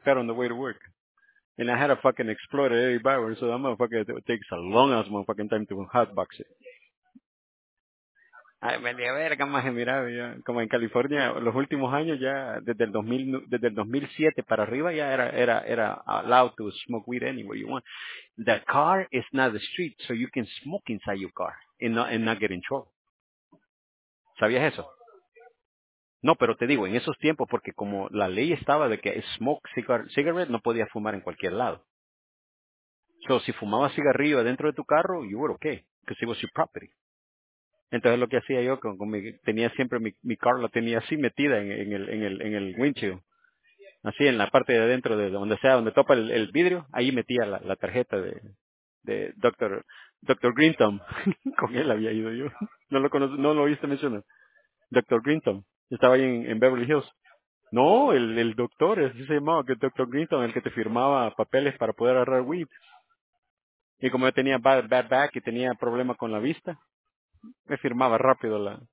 car on the way to work. And I had a fucking Explorer 85, so that motherfucker takes a long ass motherfucking time to hotbox it. Ay, me dio verga más mira, ya, como en California, los últimos años ya, desde el 2007 para arriba ya era allowed to smoke weed anywhere you want. The car is not the street, so you can smoke inside your car and not get in trouble. ¿Sabías eso? No, pero te digo, en esos tiempos, porque como la ley estaba de que cigarette no podía fumar en cualquier lado. So, si fumabas cigarrillo adentro de tu carro, you were okay, because it was your property. Entonces lo que hacía yo, tenía siempre mi car, la tenía así metida en el windshield, así en la parte de adentro, de donde sea, donde topa el vidrio, ahí metía la tarjeta de Doctor Greenthumb. Con él había ido yo. No lo oíste mencionar. Doctor Greenthumb. Estaba ahí en Beverly Hills. No, el doctor, así se llamaba, que Doctor Greenthumb, el que te firmaba papeles para poder agarrar weed. Y como yo tenía bad back y tenía problema con la vista, me firmaba rápido